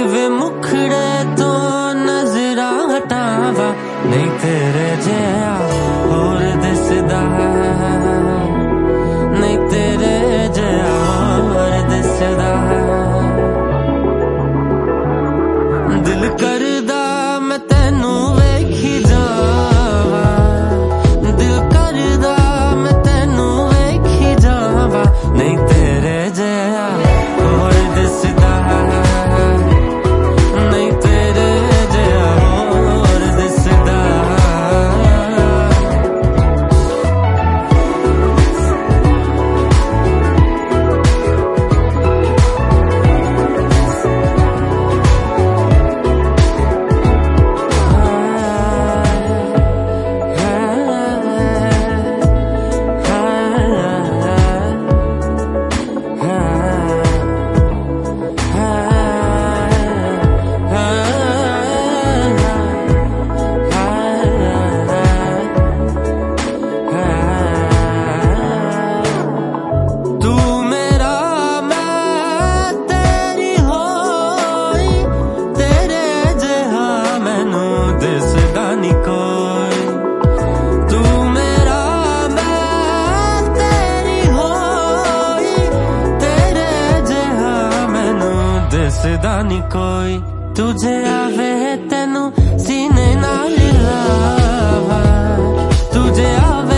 वे मुखड़े तो नजरा हटावा नहीं तेरे जया और दिसदा नहीं तेरे जया और दिसदा दिल करदा मैं तैनू वेखी जावा दिल करदा मैं तैनू वेखी जावा नहीं तेरे जया और दिसदा दिसदा नी कोई तुझे आवे तेनू सीने नाल लावा तुझे आवे